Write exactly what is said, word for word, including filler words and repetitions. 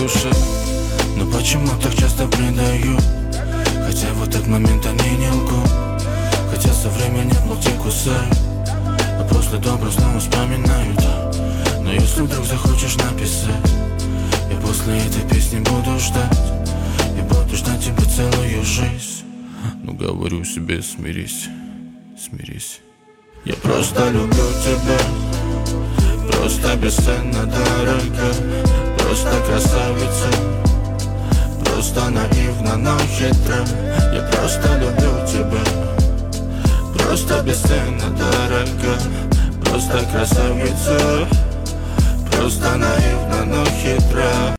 душе. Но почему так часто предаю? Хотя в этот момент они не лгут. Хотя со временем локти кусают, а после доброго снова вспоминают. Но если вдруг захочешь написать, я после этой песни буду ждать. И буду ждать тебя целую жизнь. Ну говорю себе, смирись, смирись. Я просто люблю тебя, просто бесценно дорого, просто красавица, просто наивно, но хитро. Я просто люблю тебя, просто бесценно дорого, просто красавица, просто наивно, но хитро.